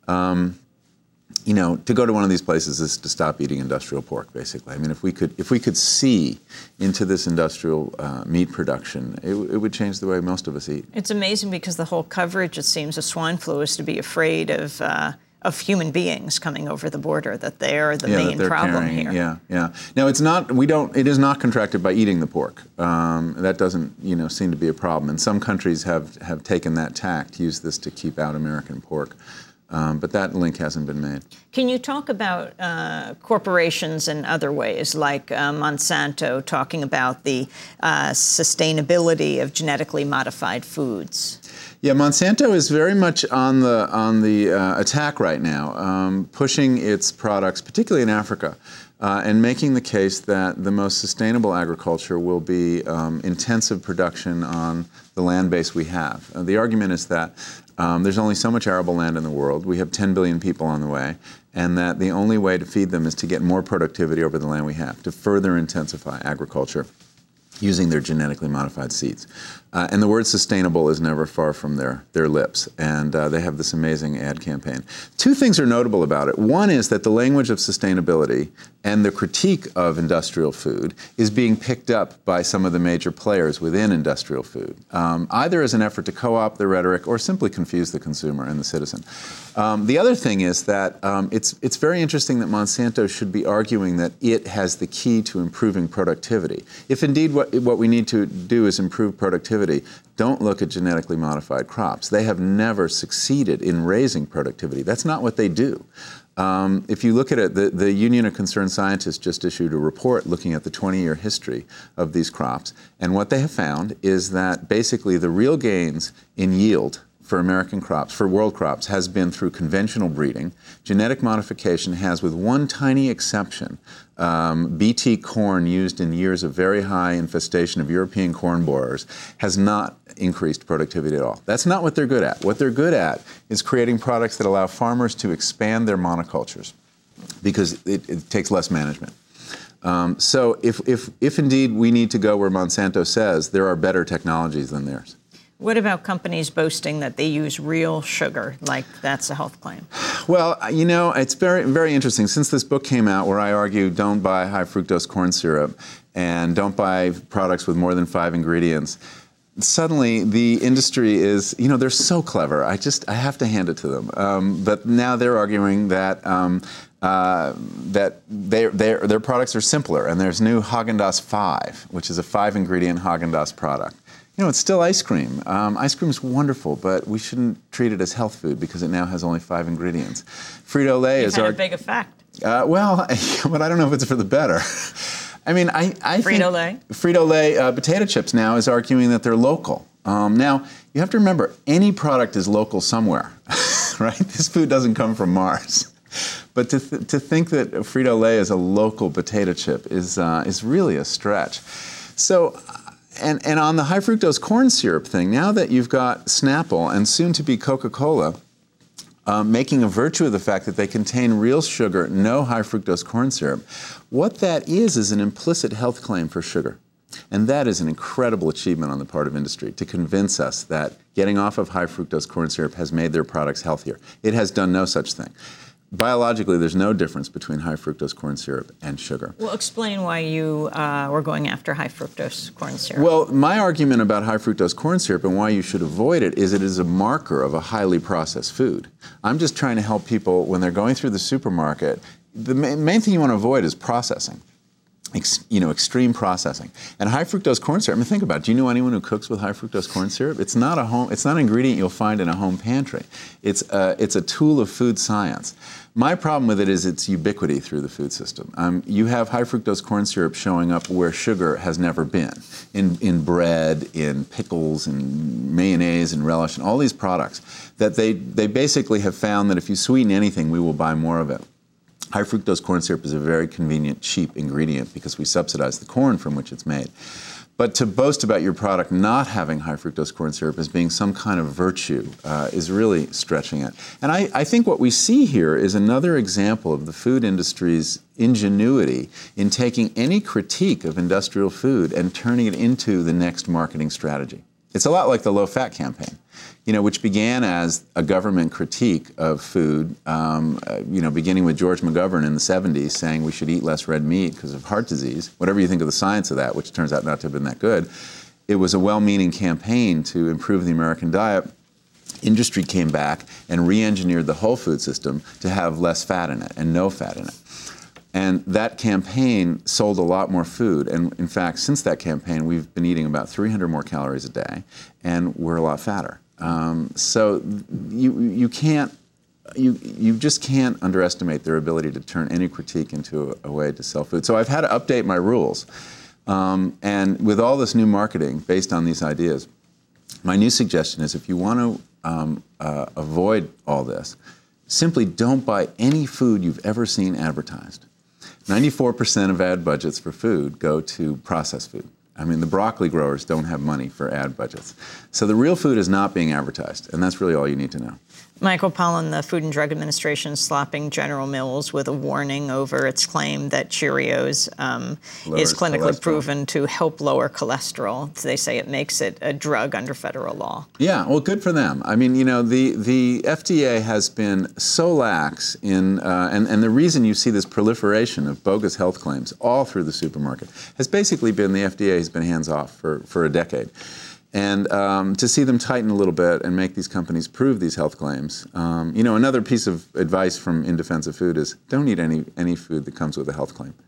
Speaker 3: To go to one of these places is to stop eating industrial pork, basically. I mean, if we could see into this industrial meat production, it would change the way most of us eat.
Speaker 1: It's amazing because the whole coverage, it seems, of swine flu is to be afraid of human beings coming over the border, that they're the main problem
Speaker 3: carrying,
Speaker 1: here.
Speaker 3: Yeah. Now, it is not contracted by eating the pork. That doesn't, seem to be a problem. And some countries have taken that tack, used this to keep out American pork. But that link hasn't been made.
Speaker 1: Can you talk about corporations in other ways, like Monsanto talking about the sustainability of genetically modified foods?
Speaker 3: Yeah, Monsanto is very much on the attack right now, pushing its products, particularly in Africa, and making the case that the most sustainable agriculture will be intensive production on the land base we have. The argument is that there's only so much arable land in the world. We have 10 billion people on the way, and that the only way to feed them is to get more productivity over the land we have, to further intensify agriculture using their genetically modified seeds. And the word sustainable is never far from their lips, and they have this amazing ad campaign. 2 things are notable about it. One is that the language of sustainability And the critique of industrial food is being picked up by some of the major players within industrial food, either as an effort to co-opt the rhetoric or simply confuse the consumer and the citizen. The other thing is that it's very interesting that Monsanto should be arguing that it has the key to improving productivity. If indeed what we need to do is improve productivity, don't look at genetically modified crops. They have never succeeded in raising productivity. That's not what they do. If you look at it, the Union of Concerned Scientists just issued a report looking at the 20-year history of these crops, and what they have found is that basically the real gains in yield for American crops, for world crops, has been through conventional breeding. Genetic modification has, with one tiny exception, BT corn used in years of very high infestation of European corn borers, has not increased productivity at all. That's not what they're good at. What they're good at is creating products that allow farmers to expand their monocultures because it takes less management. So if indeed we need to go where Monsanto says, there are better technologies than theirs.
Speaker 1: What about companies boasting that they use real sugar, like that's a health claim?
Speaker 3: Well, you know, it's very, very interesting. Since this book came out where I argue don't buy high fructose corn syrup and don't buy products with more than 5 ingredients, suddenly the industry is, you know, they're so clever. I have to hand it to them. But now they're arguing that that their products are simpler, and there's new Häagen-Dazs 5, which is a 5-ingredient Häagen-Dazs product. You know, it's still ice cream. Ice cream's wonderful, but we shouldn't treat it as health food because it now has only 5 ingredients. Frito-Lay is
Speaker 1: a big effect.
Speaker 3: Well, but I don't know if it's for the better. I mean, I
Speaker 1: Frito-Lay?
Speaker 3: Frito-Lay potato chips now is arguing that they're local. Now, you have to remember, any product is local somewhere, right? This food doesn't come from Mars. But to think that Frito-Lay is a local potato chip is really a stretch. So. And on the high fructose corn syrup thing, now that you've got Snapple and soon to be Coca-Cola making a virtue of the fact that they contain real sugar, no high fructose corn syrup, what that is an implicit health claim for sugar. And that is an incredible achievement on the part of industry to convince us that getting off of high fructose corn syrup has made their products healthier. It has done no such thing. Biologically, there's no difference between high fructose corn syrup and sugar.
Speaker 1: Well, explain why you were going after high fructose corn syrup.
Speaker 3: Well, my argument about high fructose corn syrup and why you should avoid it is a marker of a highly processed food. I'm just trying to help people when they're going through the supermarket. The main thing you want to avoid is processing. Extreme processing. And high fructose corn syrup, I mean, think about it. Do you know anyone who cooks with high fructose corn syrup? It's not an ingredient you'll find in a home pantry. It's a tool of food science. My problem with it is its ubiquity through the food system. You have high fructose corn syrup showing up where sugar has never been, in bread, in pickles, in mayonnaise, and relish, and all these products that they basically have found that if you sweeten anything, we will buy more of it. High fructose corn syrup is a very convenient, cheap ingredient because we subsidize the corn from which it's made. But to boast about your product not having high fructose corn syrup as being some kind of virtue is really stretching it. And I think what we see here is another example of the food industry's ingenuity in taking any critique of industrial food and turning it into the next marketing strategy. It's a lot like the low-fat campaign, which began as a government critique of food, beginning with George McGovern in the 70s saying we should eat less red meat because of heart disease. Whatever you think of the science of that, which turns out not to have been that good, it was a well-meaning campaign to improve the American diet. Industry came back and re-engineered the whole food system to have less fat in it and no fat in it. And that campaign sold a lot more food. And in fact, since that campaign, we've been eating about 300 more calories a day, and we're a lot fatter. So you just can't underestimate their ability to turn any critique into a way to sell food. So I've had to update my rules. And with all this new marketing based on these ideas, my new suggestion is if you want to avoid all this, simply don't buy any food you've ever seen advertised. 94% of ad budgets for food go to processed food. I mean, the broccoli growers don't have money for ad budgets. So the real food is not being advertised, and that's really all you need to know.
Speaker 1: Michael Pollan, the Food and Drug Administration slapping General Mills with a warning over its claim that Cheerios is clinically proven to help lower cholesterol. They say it makes it a drug under federal law.
Speaker 3: Yeah, well, good for them. I mean, you know, the FDA has been so lax in, and the reason you see this proliferation of bogus health claims all through the supermarket has basically been the FDA has been hands off for a decade. And to see them tighten a little bit and make these companies prove these health claims. You know, another piece of advice from In Defense of Food is don't eat any food that comes with a health claim.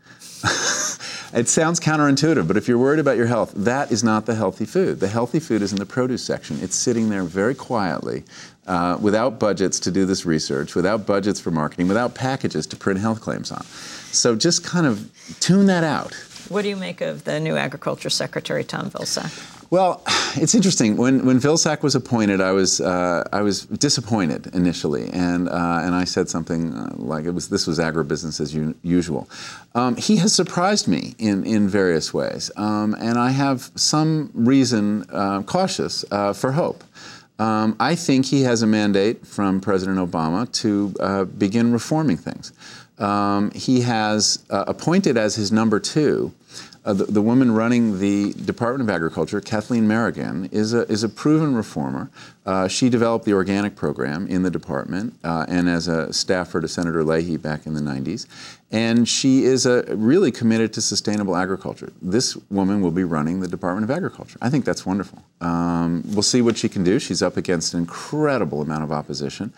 Speaker 3: It sounds counterintuitive, but if you're worried about your health, that is not the healthy food. The healthy food is in the produce section. It's sitting there very quietly, without budgets to do this research, without budgets for marketing, without packages to print health claims on. So just kind of tune that out.
Speaker 1: What do you make of the new Agriculture Secretary, Tom Vilsack?
Speaker 3: Well, it's interesting. When Vilsack was appointed, I was disappointed initially, and I said something like this was agribusiness as usual. He has surprised me in various ways, and I have some reason cautious for hope. I think he has a mandate from President Obama to begin reforming things. He has appointed as his number two the woman running the Department of Agriculture, Kathleen Merrigan, is a proven reformer. She developed the organic program in the department and as a staffer to Senator Leahy back in the 90s. And she is really committed to sustainable agriculture. This woman will be running the Department of Agriculture. I think that's wonderful. We'll see what she can do. She's up against an incredible amount of opposition.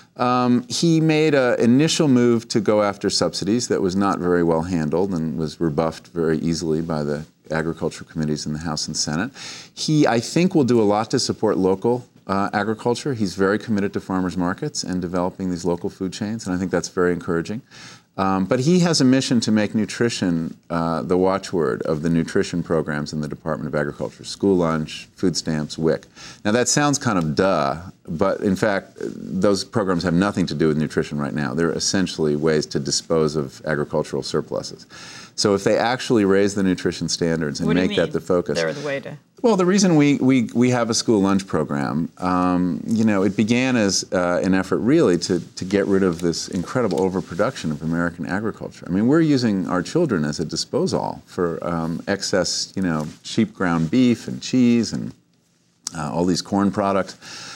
Speaker 3: He made an initial move to go after subsidies that was not very well handled and was rebuffed very easily by the agriculture committees in the House and Senate. He, I think, will do a lot to support local agriculture. He's very committed to farmers markets and developing these local food chains, and I think that's very encouraging. But he has a mission to make nutrition the watchword of the nutrition programs in the Department of Agriculture, school lunch, food stamps, WIC. Now that sounds kind of duh, but in fact, those programs have nothing to do with nutrition right now. They're essentially ways to dispose of agricultural surpluses. So if they actually raise the nutrition standards and make that the focus.
Speaker 1: They're the way to.
Speaker 3: Well, the reason we have a school lunch program, you know, it began as an effort really to get rid of this incredible overproduction of American agriculture. I mean, we're using our children as a disposal for excess, you know, cheap ground beef and cheese and all these corn products.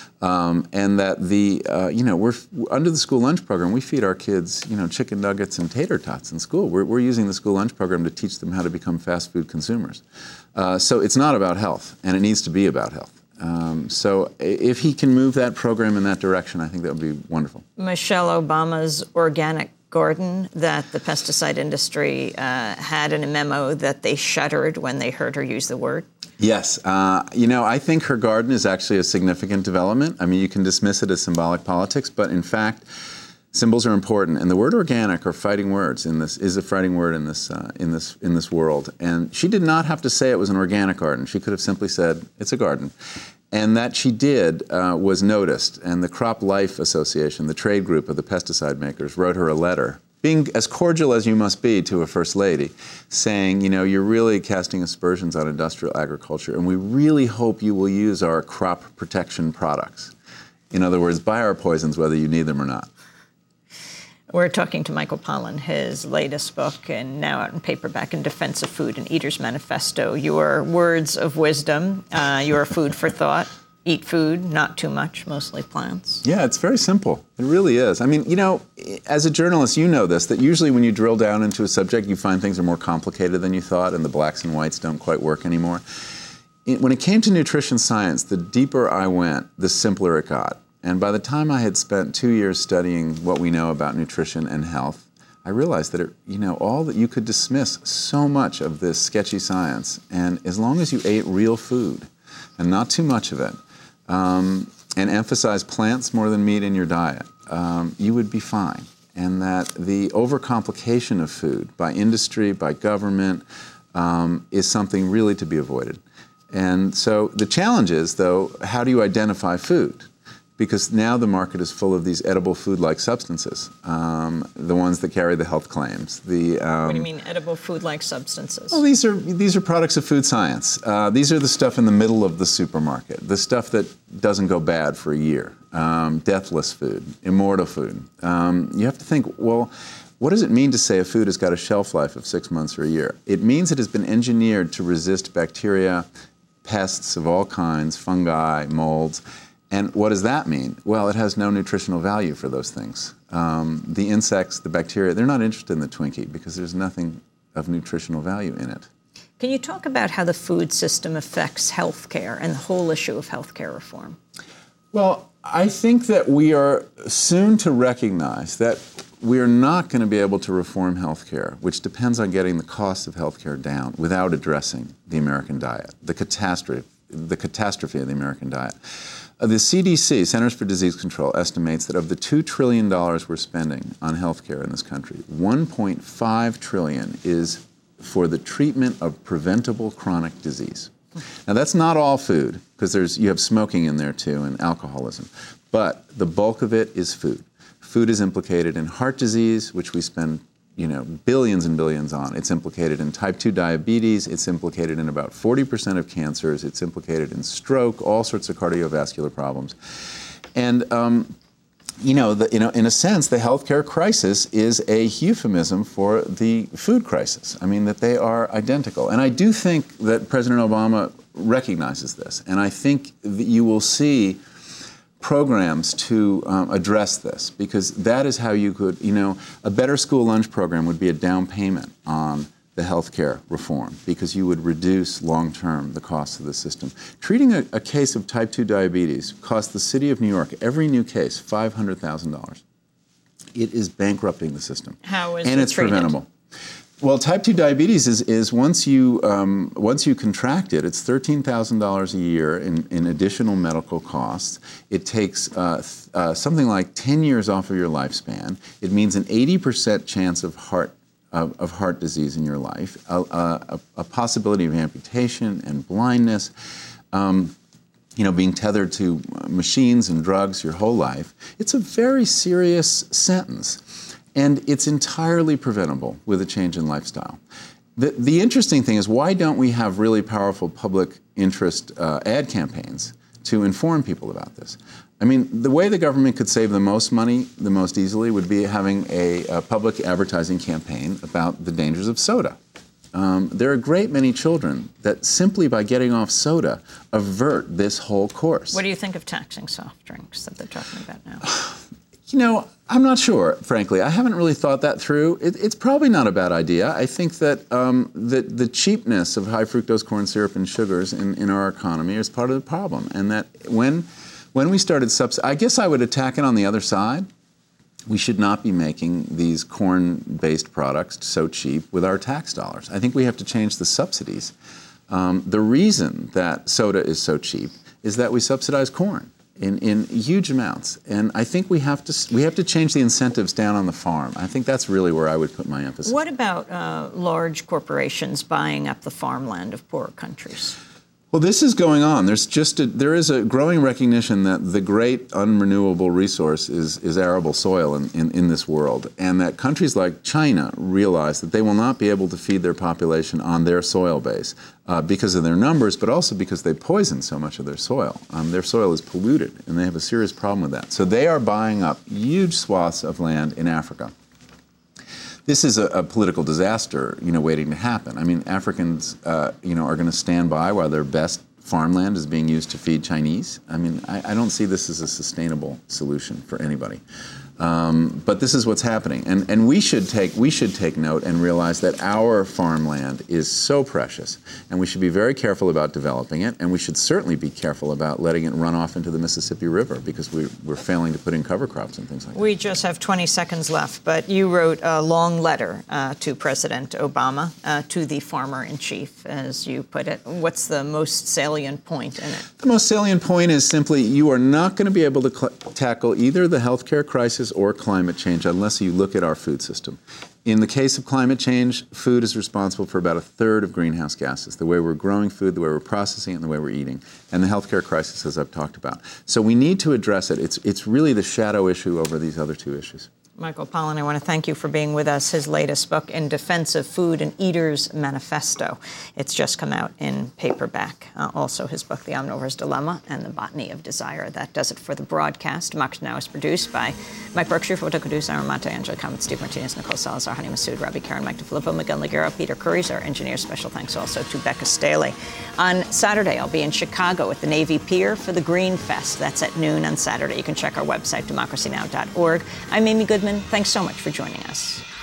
Speaker 3: And that you know, we're under the school lunch program, we feed our kids, you know, chicken nuggets and tater tots in school. We're using the school lunch program to teach them how to become fast food consumers. So it's not about health, and it needs to be about health. So if he can move that program in that direction, I think that would be wonderful.
Speaker 1: Michelle Obama's organic garden that the pesticide industry had in a memo that they shuddered when they heard her use the word.
Speaker 3: Yes. You know, I think her garden is actually a significant development. I mean, you can dismiss it as symbolic politics, but in fact, symbols are important. And the word organic are fighting words in this, is a fighting word in this world. And she did not have to say it was an organic garden. She could have simply said, it's a garden. And that she did was noticed. And the Crop Life Association, the trade group of the pesticide makers, wrote her a letter, being as cordial as you must be to a first lady, saying, you know, you're really casting aspersions on industrial agriculture, and we really hope you will use our crop protection products. In other words, buy our poisons whether you need them or not.
Speaker 1: We're talking to Michael Pollan, his latest book, and now out in paperback, In Defense of Food, an Eater's Manifesto. Your words of wisdom, your food for thought. Eat food, not too much, mostly plants.
Speaker 3: Yeah, it's very simple. It really is. I mean, you know, as a journalist, you know this, that usually when you drill down into a subject, you find things are more complicated than you thought, and the blacks and whites don't quite work anymore. When it came to nutrition science, the deeper I went, the simpler it got. And by the time I had spent 2 years studying what we know about nutrition and health, I realized that, you know, all that you could dismiss so much of this sketchy science, and as long as you ate real food, and not too much of it, and emphasize plants more than meat in your diet, you would be fine. And that the overcomplication of food by industry, by government, is something really to be avoided. And so the challenge is, though, how do you identify food? because now the market is full of these edible food-like substances, the ones that carry the health claims.
Speaker 1: What do you mean, edible food-like substances?
Speaker 3: Well, these are products of food science. These are the stuff in the middle of the supermarket, the stuff that doesn't go bad for a year. Deathless food, immortal food. You have to think, well, what does it mean to say a food has got a shelf life of 6 months or a year? It means it has been engineered to resist bacteria, pests of all kinds, fungi, molds. And what does that mean? Well, it has no nutritional value for those things. The insects, the bacteria, they're not interested in the Twinkie because there's nothing of nutritional value in it.
Speaker 1: Can you talk about how the food system affects healthcare and the whole issue of healthcare reform?
Speaker 3: Well, I think that we are soon to recognize that we are not going to be able to reform healthcare, which depends on getting the cost of healthcare down without addressing the American diet, the catastrophe of the American diet. The CDC, Centers for Disease Control, estimates that of the $2 trillion we're spending on healthcare in this country, $1.5 trillion is for the treatment of preventable chronic disease. Now, that's not all food, because you have smoking in there too and alcoholism, but the bulk of it is food. Food is implicated in heart disease, which we spend billions and billions on. It's implicated in type 2 diabetes. It's implicated in about 40% of cancers. It's implicated in stroke, all sorts of cardiovascular problems. And, in a sense, the healthcare crisis is a euphemism for the food crisis. I mean, that they are identical. And I do think that President Obama recognizes this. And I think that you will see programs to address this, because that is how you could, a better school lunch program would be a down payment on the healthcare reform, because you would reduce long-term the cost of the system. Treating a case of type 2 diabetes costs the city of New York, every new case, $500,000. It is bankrupting the system.
Speaker 1: How is
Speaker 3: and
Speaker 1: it
Speaker 3: it's
Speaker 1: treated?
Speaker 3: Preventable. Well, type 2 diabetes is once you contract it, it's $13,000 a year in additional medical costs. It takes something like 10 years off of your lifespan. It means an 80% chance of heart disease in your life, a possibility of amputation and blindness, being tethered to machines and drugs your whole life. It's a very serious sentence. And it's entirely preventable with a change in lifestyle. The interesting thing is, why don't we have really powerful public interest ad campaigns to inform people about this? I mean, the way the government could save the most money the most easily would be having a public advertising campaign about the dangers of soda. There are a great many children that simply by getting off soda avert this whole course.
Speaker 1: What do you think of taxing soft drinks that they're talking about now?
Speaker 3: I'm not sure, frankly. I haven't really thought that through. It's probably not a bad idea. I think that the cheapness of high fructose corn syrup and sugars in our economy is part of the problem. And that when we started I guess I would attack it on the other side. We should not be making these corn-based products so cheap with our tax dollars. I think we have to change the subsidies. The reason that soda is so cheap is that we subsidize corn in huge amounts, and I think we have to change the incentives down on the farm. I think that's really where I would put my emphasis.
Speaker 1: What about large corporations buying up the farmland of poorer countries?
Speaker 3: Well, this is going on. There is a growing recognition that the great unrenewable resource is arable soil in this world, and that countries like China realize that they will not be able to feed their population on their soil base because of their numbers, but also because they poison so much of their soil. Their soil is polluted, and they have a serious problem with that. So they are buying up huge swaths of land in Africa. This is a political disaster, waiting to happen. I mean, Africans, are going to stand by while their best farmland is being used to feed Chinese. I mean, I don't see this as a sustainable solution for anybody. But this is what's happening, and we should take note and realize that our farmland is so precious, and we should be very careful about developing it, and we should certainly be careful about letting it run off into the Mississippi River, because we're failing to put in cover crops and things like that.
Speaker 1: We just have 20 seconds left, but you wrote a long letter to President Obama, to the farmer-in-chief, as you put it. What's the most salient point in it?
Speaker 3: The most salient point is simply you are not going to be able to tackle either the healthcare crisis or climate change unless you look at our food system. In the case of climate change, food is responsible for about a third of greenhouse gases, the way we're growing food, the way we're processing it, and the way we're eating, and the healthcare crisis, as I've talked about. So we need to address it. It's really the shadow issue over these other two issues.
Speaker 1: Michael Pollan, I want to thank you for being with us. His latest book, In Defense of Food, An Eater's Manifesto. It's just come out in paperback. Also, his book, The Omnivore's Dilemma and The Botany of Desire. That does it for the broadcast. Democracy Now! Is produced by Mike Berkshire, Foto Kudus, Aaron Mata, Angela Comet, Steve Martinez, Nicole Salazar, Hani Massoud, Robbie Karen, Mike DeFilippo, Miguel Noguera, Peter Curries, our engineer. Special thanks also to Becca Staley. On Saturday, I'll be in Chicago at the Navy Pier for the Green Fest. That's at noon on Saturday. You can check our website, democracynow.org. I'm Amy Goodman. Thanks so much for joining us.